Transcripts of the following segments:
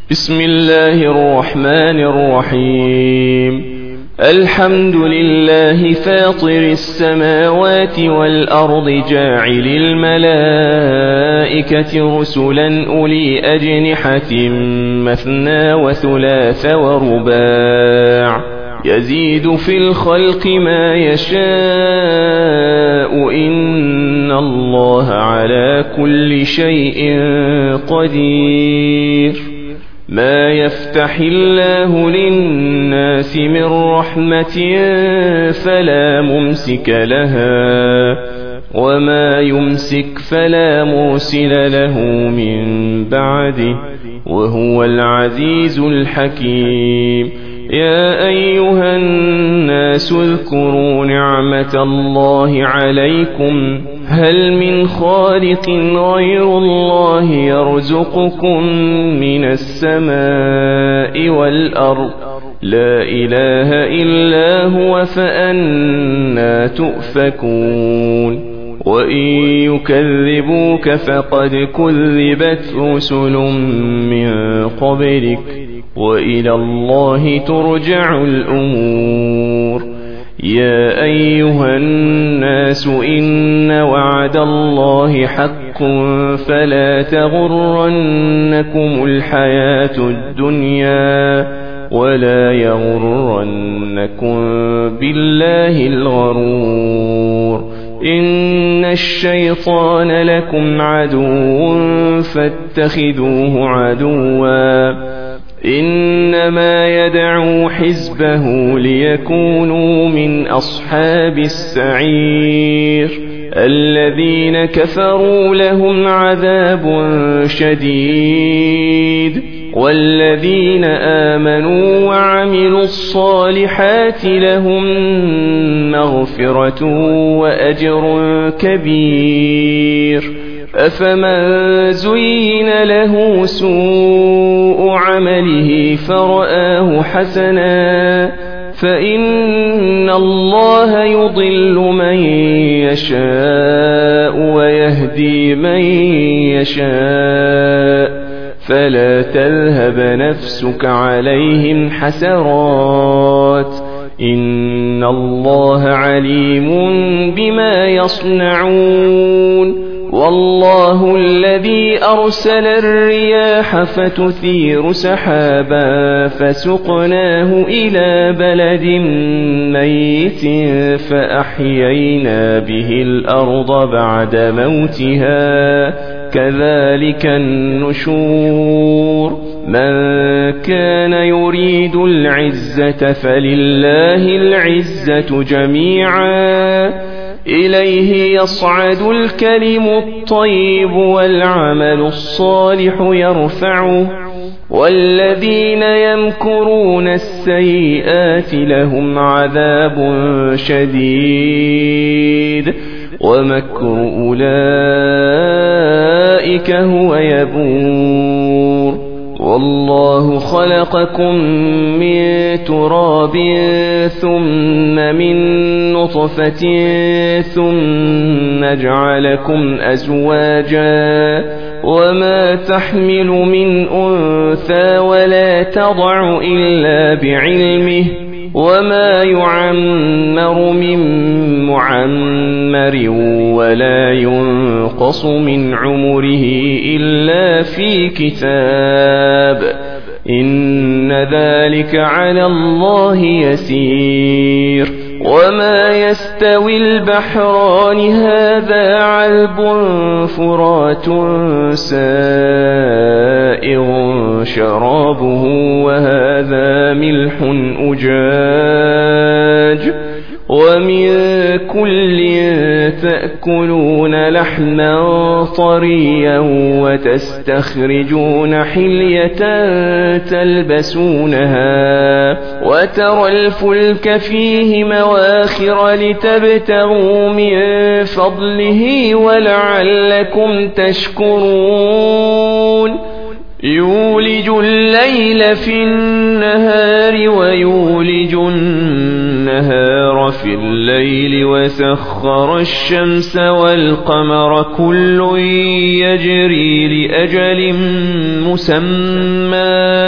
بسم الله الرحمن الرحيم. الحمد لله فاطر السماوات والأرض جاعل الملائكة رسلا أولي أجنحة مثنى وثلاث ورباع يزيد في الخلق ما يشاء إن الله على كل شيء قدير. ما يفتح الله للناس من رحمة فلا ممسك لها وما يمسك فلا مرسل له من بعده وهو العزيز الحكيم. يا أيها الناس اذكروا نعمة الله عليكم هل من خالق غير الله يرزقكم من السماء والأرض لا إله إلا هو فأنى تؤفكون. وإن يكذبوك فقد كذبت رسل من قبلك وإلى الله ترجع الأمور. يا أيها الناس إن وعد الله حق فلا تغرنكم الحياة الدنيا ولا يغرنكم بالله الغرور. إن الشيطان لكم عدو فاتخذوه عدوا إنما يدعو حزبه ليكونوا من أصحاب السعير. الذين كفروا لهم عذاب شديد والذين آمنوا وعملوا الصالحات لهم مغفرة وأجر كبير. أفمن زين له سوء عمله فرآه حسنا فإن الله يضل من يشاء ويهدي من يشاء فلا تذهب نفسك عليهم حسرات إن الله عليم بما يصنعون. والله الذي أرسل الرياح فتثير سحابا فسقناه إلى بلد ميت فأحيينا به الأرض بعد موتها كذلك النشور. من كان يريد العزة فلله العزة جميعا إليه يصعد الكلم الطيب والعمل الصالح يرفعه والذين يمكرون السيئات لهم عذاب شديد ومكر أولئك هو يبور. والله خلقكم من تراب ثم من نطفة ثم جعلكم أزواجا وما تحمل من أنثى ولا تضع إلا بعلمه وما يعمر من معمر ولا ينقص من عمره إلا في كتاب إن ذلك على الله يسير. وما يستوي البحران هذا عذب فرات سائغ شرابه وهذا ملح أجاج ومن كل تأكلون لحما طريا وتستخرجون حلية تلبسونها وترى الفلك فيه مواخر لتبتغوا من فضله ولعلكم تشكرون. يولج الليل في النهار ويولج النهار في الليل وسخر الشمس والقمر كل يجري لأجل مسمى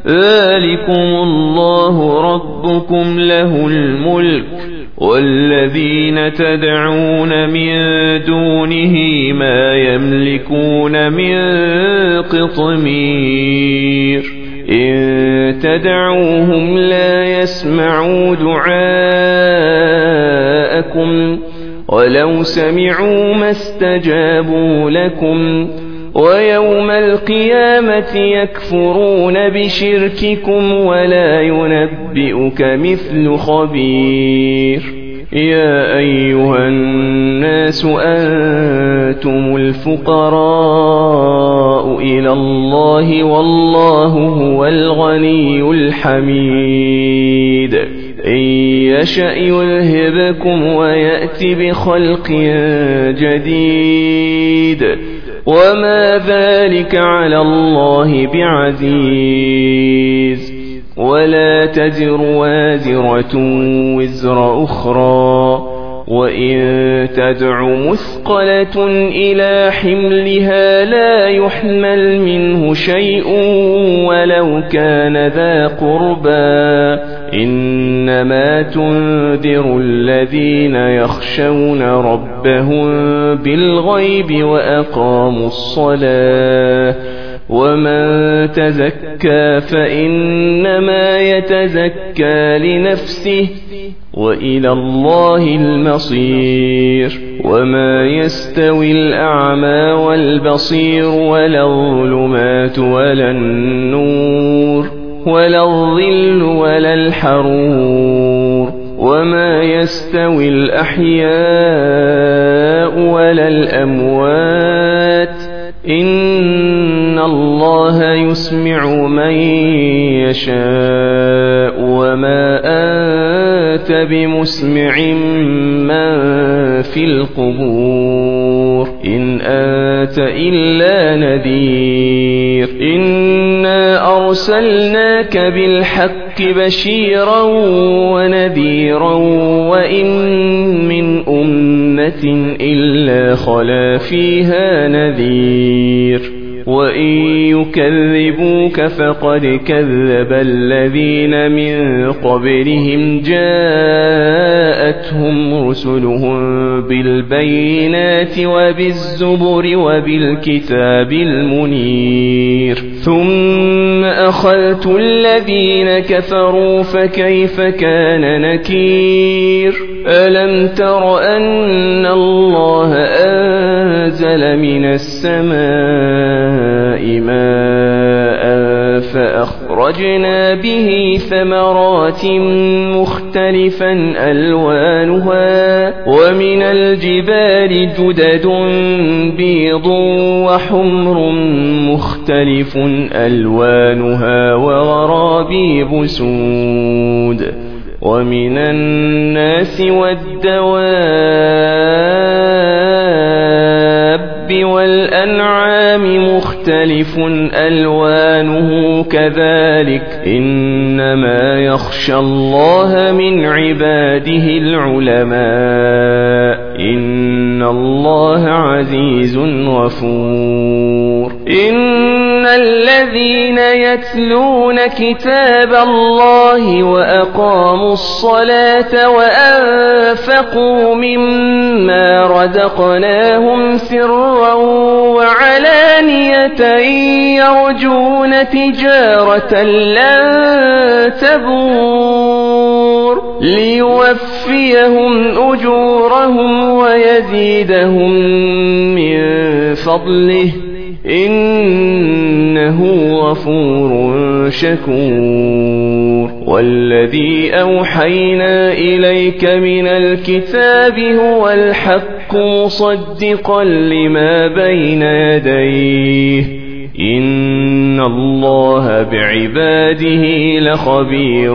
ذلكم الله ربكم له الملك والذين تدعون من دونه ما يملكون من قطمير إن تدعوهم لا يسمعوا دعاءكم ولو سمعوا ما استجابوا لكم ويوم القيامة يكفرون بشرككم ولا ينبئك مثل خبير يا أيها الناس أنتم الفقراء إلى الله والله هو الغني الحميد إن يشأ يذهبكم ويأتي بخلق جديد وما ذلك على الله بعزيز ولا تزر وازرة وزر أخرى وإن تدع مثقلة إلى حملها لا يحمل منه شيء ولو كان ذا قربى إنما تنذر الذين يخشون ربهم بالغيب وأقاموا الصلاة ومن تزكى فإنما يتزكى لنفسه وإلى الله المصير وما يستوي الأعمى والبصير ولا الظلمات ولا النور ولا الظل ولا الحرور وما يستوي الأحياء ولا الأموات إن الله يسمع من يشاء وما أنت بمسمع من في القبور إن أنت إلا نذير إنا أرسلناك بالحق بشيرا ونذيرا وإن من أمة إلا خلا فيها نذير وإن يكذبوك فقد كذب الذين من قبلهم جاءتهم رسلهم بالبينات وبالزبر وبالكتاب المنير ثم أخذت الذين كفروا فكيف كان نكير ألم تر أن الله أنزل من السماء ماء فأخرجنا به ثمرات مختلفا ألوانها ومن الجبال جدد بيض وحمر مختلف ألوانها وغرابيب سود ومن الناس والدواب والأنعام مختلف ألوانه كذلك إنما يخشى الله من عباده العلماء إن الله عزيز غفور إن الذين يتلون كتاب الله وأقاموا الصلاة وأنفقوا مما رزقناهم سرا وعلانية يرجون تجارة لن تبور ليوفيهم أجورهم ويزيدهم من فضله إنه غفور شكور والذي أوحينا إليك من الكتاب هو الحق مصدقا لما بين يديه إن الله بعباده لخبير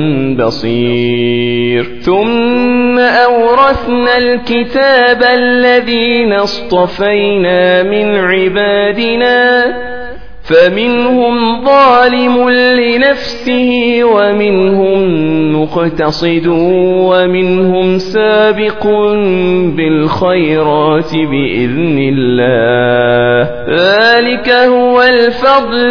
بصير ثم أورثنا الكتاب الذين اصطفينا من عبادنا فمنهم ظالم لنفسه ومنهم مقتصد ومنهم سابق بالخيرات بإذن الله ذلك هو الفضل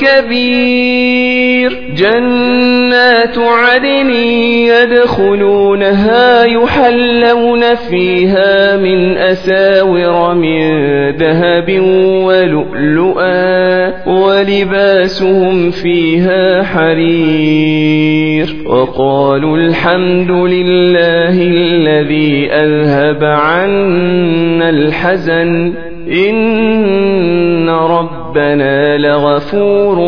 الكبير جنات عدن يدخلونها يحلون فيها من أساور من ذهب ولؤلؤا ولباسهم فيها حرير وقالوا الحمد لله الذي أذهب عنا الحزن إن ربنا لغفور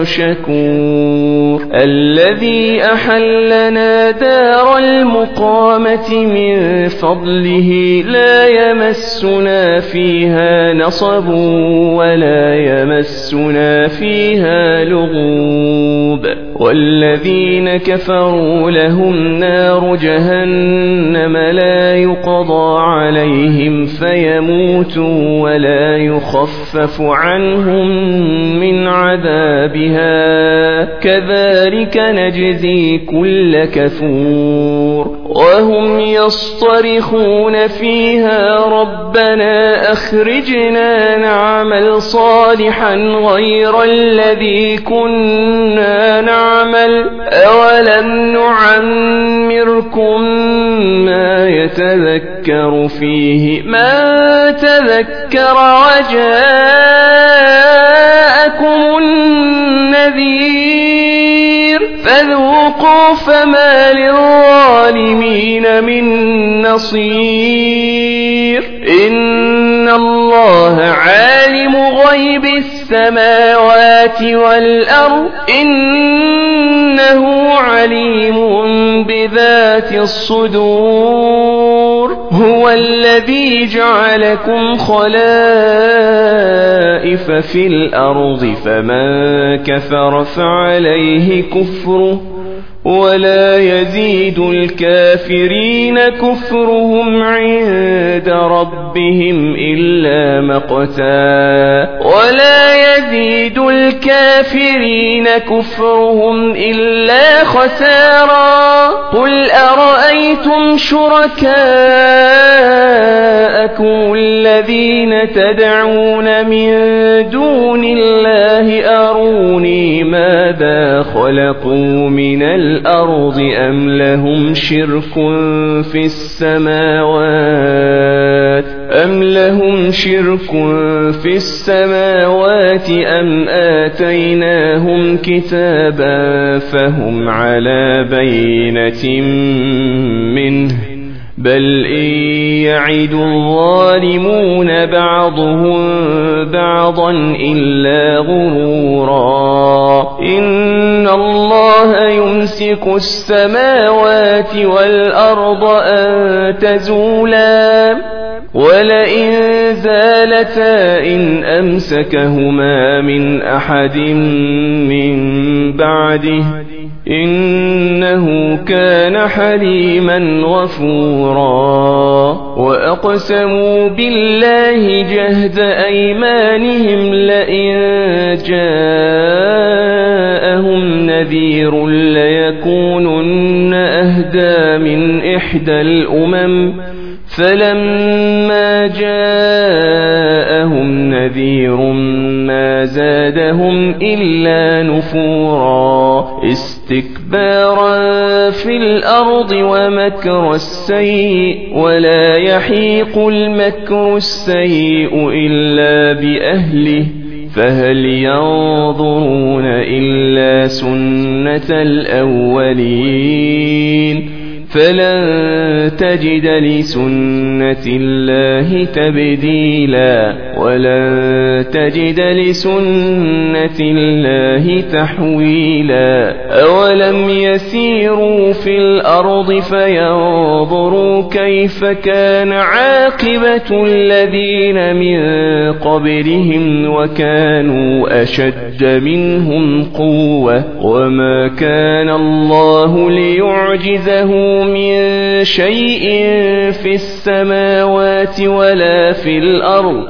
شكور الذي أحلنا دار المقامة من فضله لا يمسنا فيها نصب ولا يمسنا فيها لغوب والذين كفروا لهم نار جهنم لا يقضى عليهم فيموتوا ولا يخفف عنهم من عذابها كذلك نجزي كل كفور وهم يصطرخون فيها ربنا أخرجنا نعمل صالحا غير الذي كنا نعمل أولم نعمركم ما يتذكر فيه من تذكر وجاءكم النذير فذوقوا فما للظالمين من نصير إن الله عالم غيب السماوات والأرض إنه عليم بذات الصدور هو الذي جعلكم خلائف في الأرض فمن كفر فعليه كفره ولا يزيد الكافرين كفرهم عند ربهم إلا مقتا ولا يزيد الكافرين كفرهم إلا خسارا قل أرأيتم شركاءكم الذين تدعون من دون الله أروني ماذا خلقوا من الأرض أم لهم شرك في السماوات أم آتيناهم كتابا فهم على بينة منه بل إن يعد الظالمون بعضهم بعضا إلا غرورا إن الله يمسك السماوات والأرض أن تزولا ولئن زالتا إن أمسكهما من أحد من بعده إنه كان حليما غفورا وأقسموا بالله جهد أيمانهم لئن جاءهم نذير ليكونن أهدى من إحدى الأمم فلما جاءهم نذير ما زادهم إلا نفورا استكبارا في الأرض ومكر السيء ولا يحيق المكر السيء إلا بأهله فهل ينظرون إلا سنة الأولين فلن تجد لسنة الله تبديلا ولن تجد لسنة الله تحويلا أولم يسيروا في الأرض فينظروا كيف كان عاقبة الذين من قبلهم وكانوا أشد منهم قوة وما كان الله ليعجزه من شيء في السماوات ولا في الأرض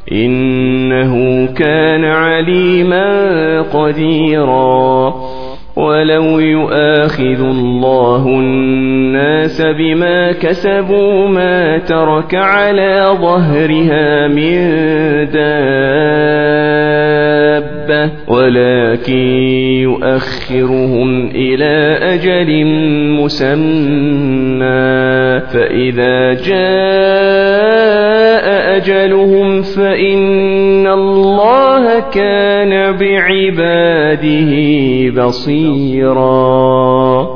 إنه كان عليما قديرا ولو يؤاخذ الله الناس بما كسبوا ما ترك على ظهرها من دابة ولكن يؤخرهم إلى أجل مسمى فإذا جاء أجلهم فإن الله كان بعباده بصيرا.